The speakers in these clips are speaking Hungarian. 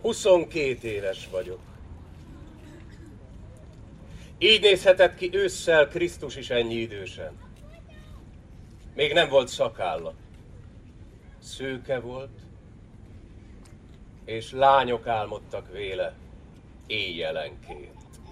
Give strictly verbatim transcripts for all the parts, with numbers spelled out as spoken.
Huszonkét éves vagyok. Így nézhetett ki ősszel Krisztus is ennyi idősen. Még nem volt szakálla. Szőke volt, és lányok álmodtak véle éjjelenként.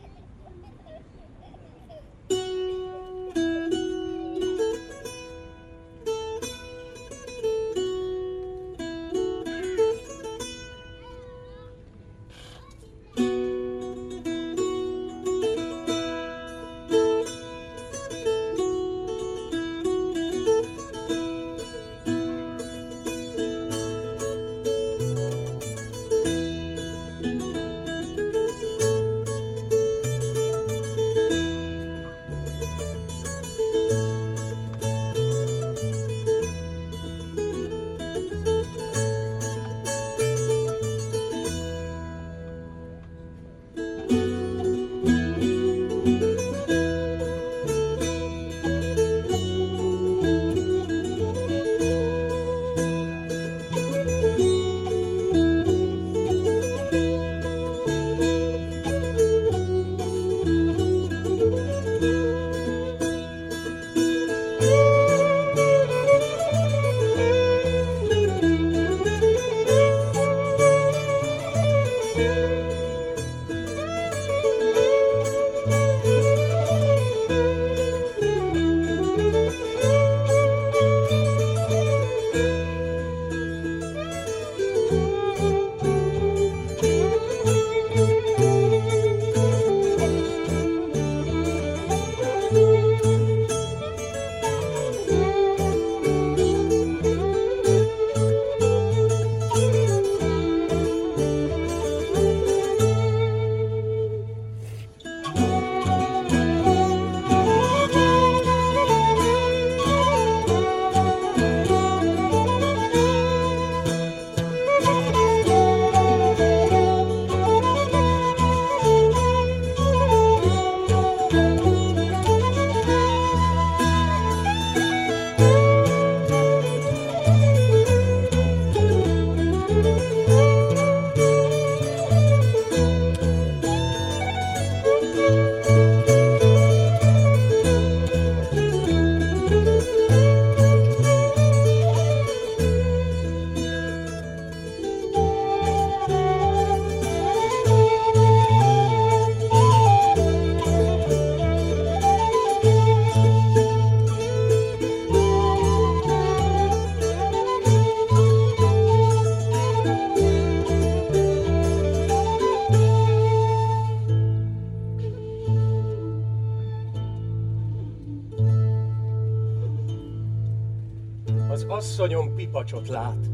Az asszonyom pipacsot lát,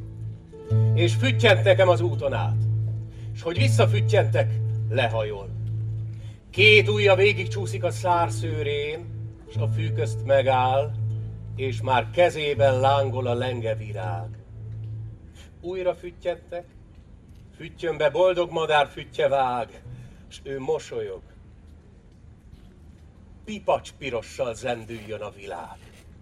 és füttyent nekem az úton át, s hogy visszafüttyentek, lehajol. Két ujja végig csúszik a szárszőrén, s a fű közt megáll, és már kezében lángol a lengevirág. Újra füttyentek, füttyönbe boldog madár füttye vág, s ő mosolyog. Pipacs pirossal zendüljön a világ.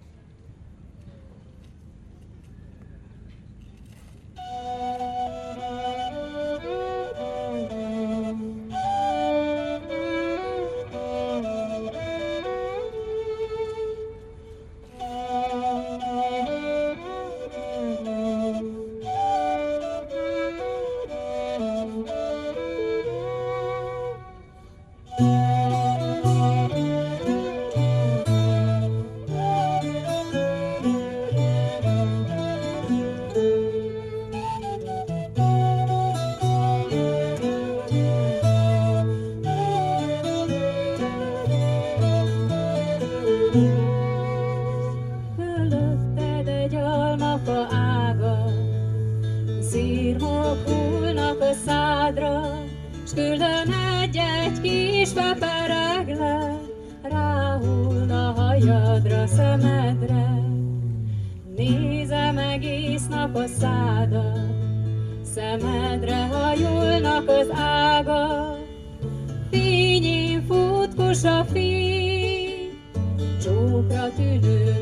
Fölötted egy almafa ága, szirmok hullnak a szádra, s külön egy-egy kis peperegle ráhull a hajadra, szemedre. Nézem egész nap a szádat, szemedre hajolnak az ágak, fényén futkos a fény, csókra tűnő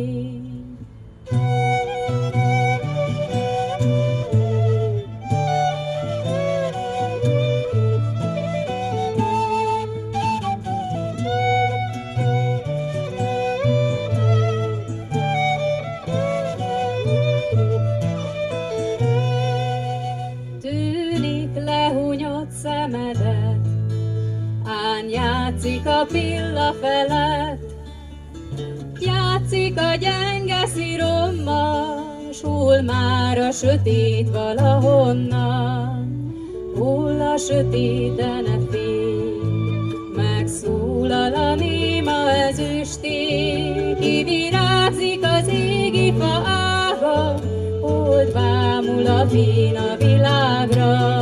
tünemény. szemedet. Án játszik a pilla felett, játszik a gyenge szirommal, s hull már a sötét valahonnan. Hull a sötét, de ne félj, megszólal a néma ezüsté, kivirágzik az égi fa ága, old bámul a fény a világra.